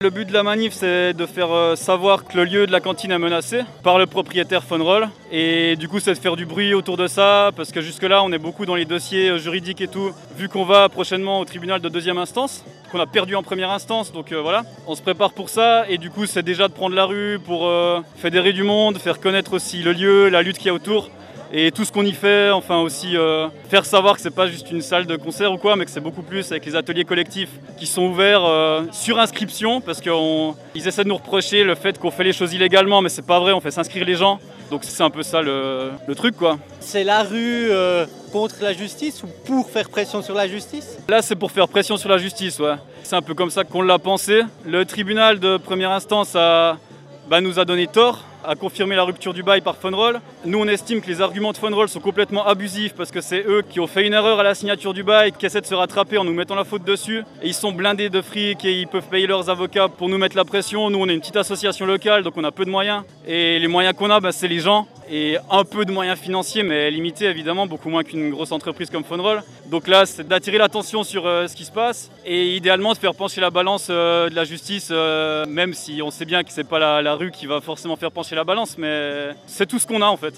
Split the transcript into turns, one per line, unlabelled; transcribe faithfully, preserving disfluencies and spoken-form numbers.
Le but de la manif, c'est de faire euh, savoir que le lieu de la cantine est menacé par le propriétaire Funroll. Et du coup, c'est de faire du bruit autour de ça, parce que jusque-là, on est beaucoup dans les dossiers euh, juridiques et tout, vu qu'on va prochainement au tribunal de deuxième instance, qu'on a perdu en première instance, donc euh, voilà. On se prépare pour ça, et du coup, c'est déjà de prendre la rue pour euh, fédérer du monde, faire connaître aussi le lieu, la lutte qu'il y a autour. Et tout ce qu'on y fait, enfin aussi euh, faire savoir que c'est pas juste une salle de concert ou quoi, mais que c'est beaucoup plus avec les ateliers collectifs qui sont ouverts euh, sur inscription, parce qu'ils essaient de nous reprocher le fait qu'on fait les choses illégalement, mais c'est pas vrai, on fait s'inscrire les gens. Donc c'est un peu ça le, le truc quoi.
C'est la rue euh, contre la justice ou pour faire pression sur la justice?
Là c'est pour faire pression sur la justice, ouais. C'est un peu comme ça qu'on l'a pensé. Le tribunal de première instance a, bah, nous a donné tort, a confirmé la rupture du bail par Funroll. Nous, on estime que les arguments de Funroll sont complètement abusifs parce que c'est eux qui ont fait une erreur à la signature du bail, qui essaient de se rattraper en nous mettant la faute dessus. Et ils sont blindés de fric et ils peuvent payer leurs avocats pour nous mettre la pression. Nous, on est une petite association locale, donc on a peu de moyens. Et les moyens qu'on a, bah, c'est les gens. Et un peu de moyens financiers, mais limités évidemment, beaucoup moins qu'une grosse entreprise comme Funroll. Donc là, c'est d'attirer l'attention sur euh, ce qui se passe et idéalement de faire pencher la balance euh, de la justice, euh, même si on sait bien que c'est pas la, la rue qui va forcément faire pencher la balance, mais c'est tout ce qu'on a en fait.